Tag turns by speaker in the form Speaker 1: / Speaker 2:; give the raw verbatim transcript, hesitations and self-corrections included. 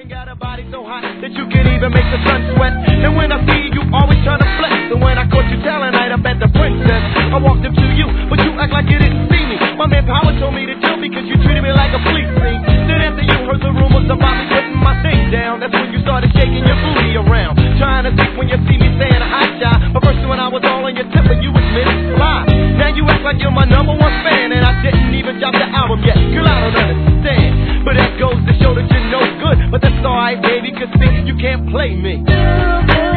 Speaker 1: got a body so hot that you can even make the sun sweat. And when I see you, you always trying to flex. So when I caught you talent night up at the Princess, I walked up to you, but you act like you didn't see me. My man Power told me to jump because you treated me like a police scene. Then after you heard the rumors about me putting my thing down, that's when you started shaking your booty around, trying to think when you see me saying hi, shy. But first when I was all on your tip and you admitted fly. Now you act like you're my number one fan, and I didn't even drop the album yet. Girl, I don't understand, but that goes to show that you're no good. But that's alright, baby, cause see, you can't play me.